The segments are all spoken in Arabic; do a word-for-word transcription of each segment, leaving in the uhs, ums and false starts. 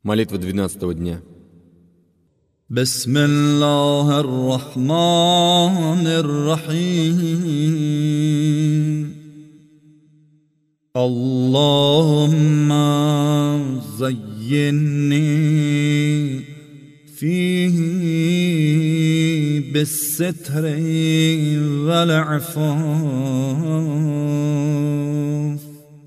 Молитва двенадцатого дня. بسم الله الرحمن الرحيم اللهم زينني فيه بالستر والعفاف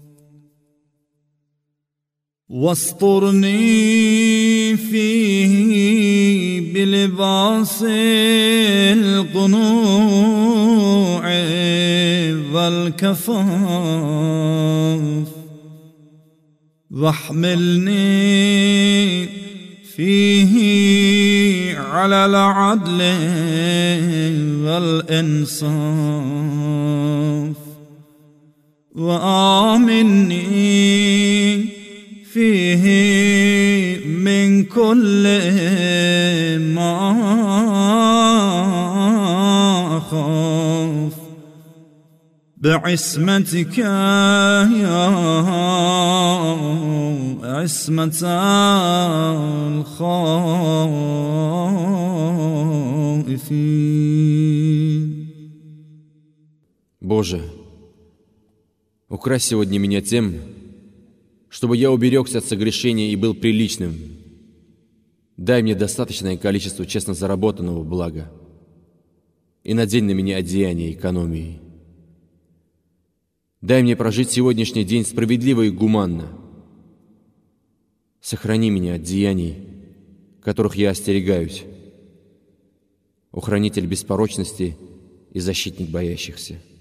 واسترني فيه بلباس القنوع والكفاف واحملني فيه على العدل والإنصاف وآمني فيه من كل ما أخاف بعصمتك يا عصمة الخائفين. Боже, укрась сегодня меня тем, чтобы я уберегся от согрешения и был приличным. Дай мне достаточное количество честно заработанного блага и надень на меня одеяние экономии. Дай мне прожить сегодняшний день справедливо и гуманно. Сохрани меня от деяний, которых я остерегаюсь. Охранитель беспорочности и защитник боящихся.